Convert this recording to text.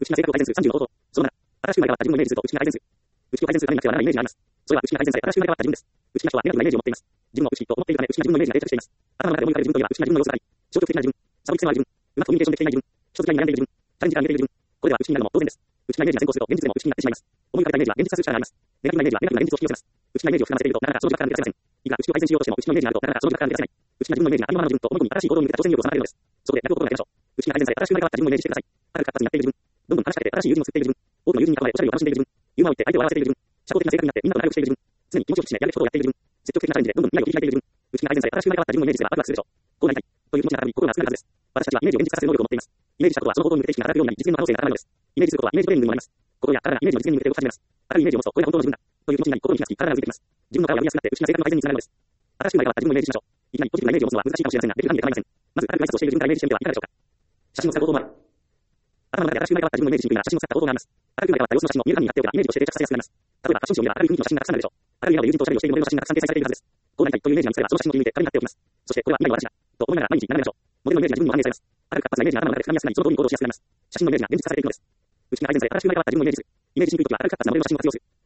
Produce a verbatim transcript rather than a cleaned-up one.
内気な性格を改善するさんじゅうの方法。そのなな、新しく生まれ変わった自分のイメージすると内気が改善する。内気を改善するためになくてはならないイメージがあります。それは内気が改善され、新しく生まれ変わった自分です。内気な人はネガティブなイメージを持っています。自分を内気と思っているため、内気な自分のイメージが定着しています。頭の中で思い浮かべる自分といえば、内気な自分の様子があり、消極的な自分、差別性のある自分、うまくコミュニケーションできていない自分、人付き合いに悩んでいる自分、チャレンジから逃げている自分、これでは内気になるのも当然です。内気なイメージが先行すると現実でも内気になってしまいます。思い浮かべたイメージは現実化する力があります。ネガティブなイメージはネガティブな現実を引き寄せます。内気なイメージを膨らませていると、なかなかその実感が出せません。いくら内気を改善しようとしても内気のイメージがあると、なかなかその実感が出せない。内気な自分のイメージがありのままの自分と思い込み新しい行動に向けた挑戦力を妨げるのです。そこでやることをやりましょう。内気が改善され、新しく生まれ変わった自分をイメージしてください。明るく活発になっている自分、どんどん話しかけて新しい友人を作っている自分、多くの友人に囲まれおしゃべりを楽しんでいる自分、ユーモアを言って相手を笑わせている自分、社交的な性格になってみんなと仲良くしている自分、常に気持ちを引き締めやるべきことをやっている自分、積極的なチャレンジでどんどん未来を切り開いている自分、内気が改善され、新しく生まれ変わった自分をイメージすればワクワクするでしょう。こうなりたいという気持ちが高ぶり、心が熱くなるはずです。私たちはイメージを現実化させる能力を持っています。イメージしたことはその行動に向けて意識が働くようになり、実現の可能性が高まるのです。イメージすることはイメージトレーニングにもなります。心や体がイメージの実現に向けて動き始めます。明るいイメージを持つと、これが本当の自分だという気持ちになり、心に火がつき、体が動いてきます。自分の顔が見やすくなって、内気な性格の改善につながるのです。新しく生まれ変わった自分をイメージしましょう。いきなりポジティブなイメージを持つのは難しいかもしれませんが、できる限り構いません。まず、軽く挨拶をしている自分からイメージしてみてはいかがでしょうか。写真を使う方法もある。頭の中で新しく生まれ変わった自分をイメージしにくいなら、写真を使った方法があります。明るく生まれ変わった様子の写真を見える化になっておけば、イメージとして定着させやすくなります。例えば、ファッション誌を見れば明るい雰囲気の写真がたくさんあるでしょう。明るい笑顔で友人とおしゃべりをしているモデルの写真がたくさん掲載されているはずです。こうなりたいというイメージが見つかれば、その写真を気に入って鏡になっておきます。そして、これは未来の私だと思いながら毎日眺めましょう。モデルのイメージが自分にも反映されます。明るく活発なイメージが頭の中で掴みやすくなり、その通りに行動しやすくなります。写真のイメージが現実化されていくのです。内気が改善され、新しく生まれ変わった自分をイメージする。イメージしにくいときは明るく活発なモデルの写真を活用する。